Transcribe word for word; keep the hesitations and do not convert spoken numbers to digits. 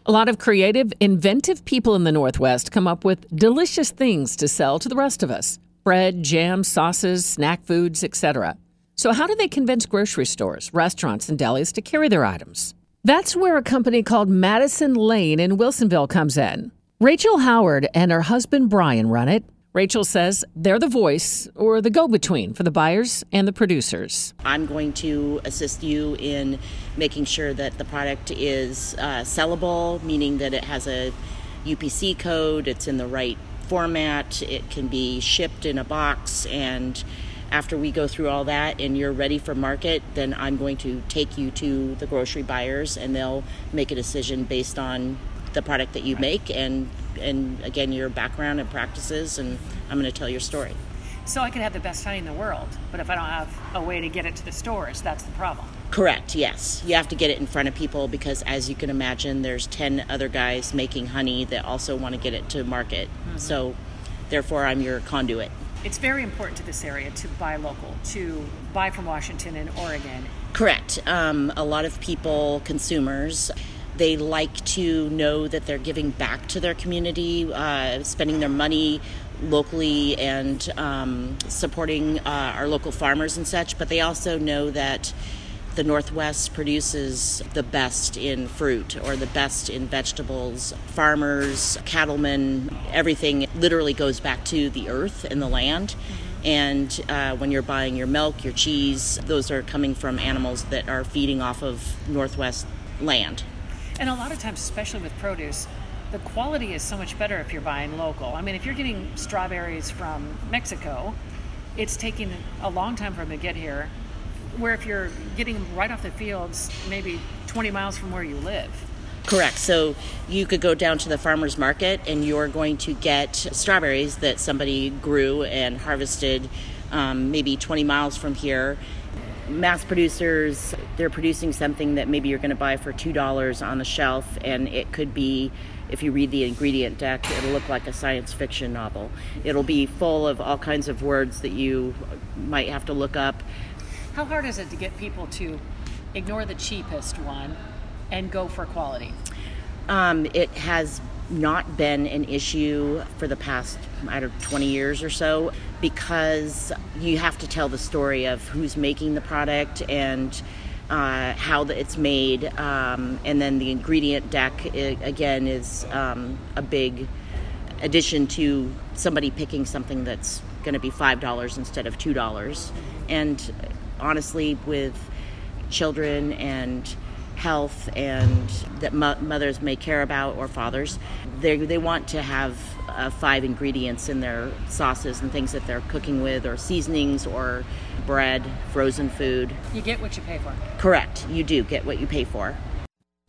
A lot of creative, inventive people in the Northwest come up with delicious things to sell to the rest of us. Bread, jam, sauces, snack foods, et cetera. So how do they convince grocery stores, restaurants, and delis to carry their items? That's where a company called Madison Lane in Wilsonville comes in. Rachel Howard and her husband Brian run it. Rachel says they're the voice or the go-between for the buyers and the producers. I'm going to assist you in making sure that the product is uh, sellable, meaning that it has a U P C code, it's in the right format, it can be shipped in a box, and after we go through all that and you're ready for market, then I'm going to take you to the grocery buyers and they'll make a decision based on the product that you make and, and again, your background and practices, and I'm going to tell your story. So I could have the best honey in the world, but if I don't have a way to get it to the stores, that's the problem. Correct, yes. You have to get it in front of people because, as you can imagine, there's ten other guys making honey that also want to get it to market. Mm-hmm. So, therefore, I'm your conduit. It's very important to this area to buy local, to buy from Washington and Oregon. Correct. Um, a lot of people, consumers, they like to know that they're giving back to their community, uh, spending their money locally and um, supporting uh, our local farmers and such, but they also know that the Northwest produces the best in fruit or the best in vegetables. Farmers, cattlemen, everything literally goes back to the earth and the land. Mm-hmm. And uh, when you're buying your milk, your cheese, those are coming from animals that are feeding off of Northwest land. And a lot of times, especially with produce, the quality is so much better if you're buying local. I mean, if you're getting strawberries from Mexico, it's taking a long time for them to get here. Where if you're getting them right off the fields, maybe twenty miles from where you live. Correct. So you could go down to the farmer's market and you're going to get strawberries that somebody grew and harvested um, maybe twenty miles from here. Mass producers, they're producing something that maybe you're going to buy for two dollars on the shelf, and it could be, if you read the ingredient deck, it'll look like a science fiction novel. It'll be full of all kinds of words that you might have to look up. How hard is it to get people to ignore the cheapest one and go for quality? Um, it has not been an issue for the past, I don't know, twenty years or so, because you have to tell the story of who's making the product and uh, how the, it's made. Um, and then the ingredient deck, it, again, is um, a big addition to somebody picking something that's going to be five dollars instead of two dollars. And honestly, with children and health and that mo- mothers may care about, or fathers, they they want to have uh, five ingredients in their sauces and things that they're cooking with, or seasonings, or bread, frozen food. You get what you pay for. Correct. You do get what you pay for.